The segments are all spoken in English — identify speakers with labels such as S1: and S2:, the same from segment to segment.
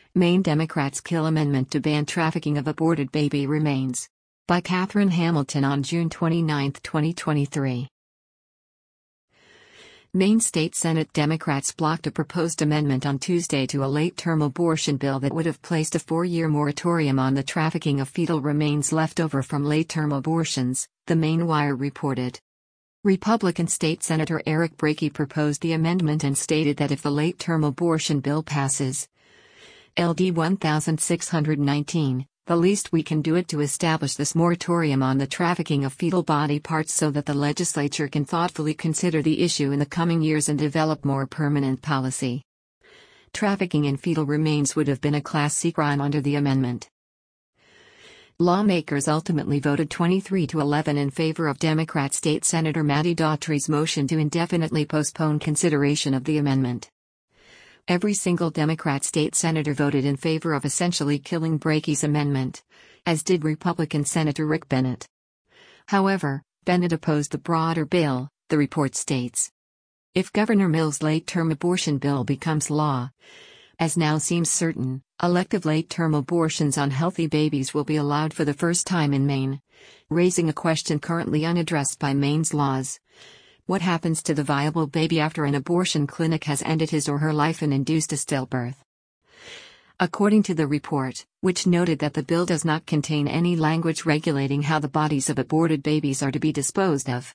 S1: Maine Democrats kill amendment to ban trafficking of aborted baby remains. By Catherine Hamilton on June 29, 2023. Maine State Senate Democrats blocked a proposed amendment on Tuesday to a late-term abortion bill that would have placed a 4-year moratorium on the trafficking of fetal remains left over from late-term abortions, the Maine Wire reported. Republican State Senator Eric Brakey proposed the amendment and stated that if the late-term abortion bill passes, LD 1619, the least we can do is to establish this moratorium on the trafficking of fetal body parts so that the legislature can thoughtfully consider the issue in the coming years and develop more permanent policy. Trafficking in fetal remains would have been a Class C crime under the amendment. Lawmakers ultimately voted 23-11 in favor of Democrat State Senator Matty Daughtry's motion to indefinitely postpone consideration of the amendment. Every single Democrat state senator voted in favor of essentially killing Brakey's amendment, as did Republican Senator Rick Bennett. However, Bennett opposed the broader bill, the report states. If Governor Mills' late-term abortion bill becomes law, as now seems certain, elective late-term abortions on healthy babies will be allowed for the first time in Maine, raising a question currently unaddressed by Maine's laws. What happens to the viable baby after an abortion clinic has ended his or her life and induced a stillbirth? According to the report, which noted that the bill does not contain any language regulating how the bodies of aborted babies are to be disposed of.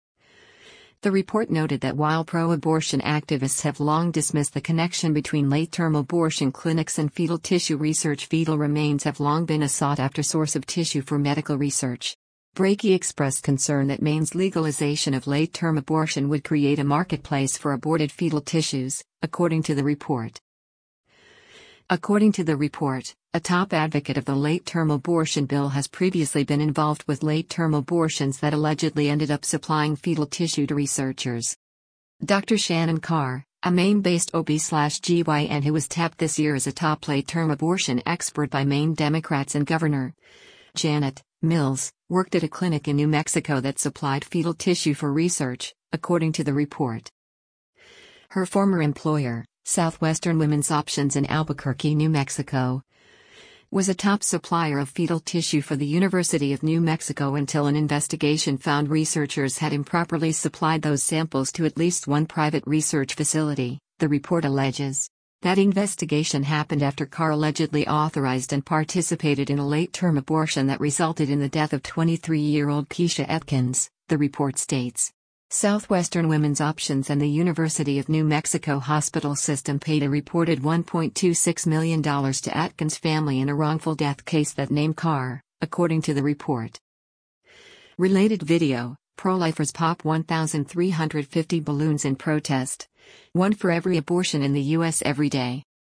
S1: The report noted that while pro-abortion activists have long dismissed the connection between late-term abortion clinics and fetal tissue research, fetal remains have long been a sought-after source of tissue for medical research. Brakey expressed concern that Maine's legalization of late-term abortion would create a marketplace for aborted fetal tissues, according to the report. According to the report, a top advocate of the late-term abortion bill has previously been involved with late-term abortions that allegedly ended up supplying fetal tissue to researchers. Dr. Shannon Carr, a Maine-based OB/GYN who was tapped this year as a top late-term abortion expert by Maine Democrats and Governor Janet Mills, worked at a clinic in New Mexico that supplied fetal tissue for research, according to the report. Her former employer, Southwestern Women's Options in Albuquerque, New Mexico, was a top supplier of fetal tissue for the University of New Mexico until an investigation found researchers had improperly supplied those samples to at least one private research facility, the report alleges. That investigation happened after Carr allegedly authorized and participated in a late-term abortion that resulted in the death of 23-year-old Keisha Atkins, the report states. Southwestern Women's Options and the University of New Mexico hospital system paid a reported $1.26 million to Atkins' family in a wrongful death case that named Carr, according to the report. Related video, pro-lifers pop 1,350 balloons in protest. One for every abortion in the U.S. every day.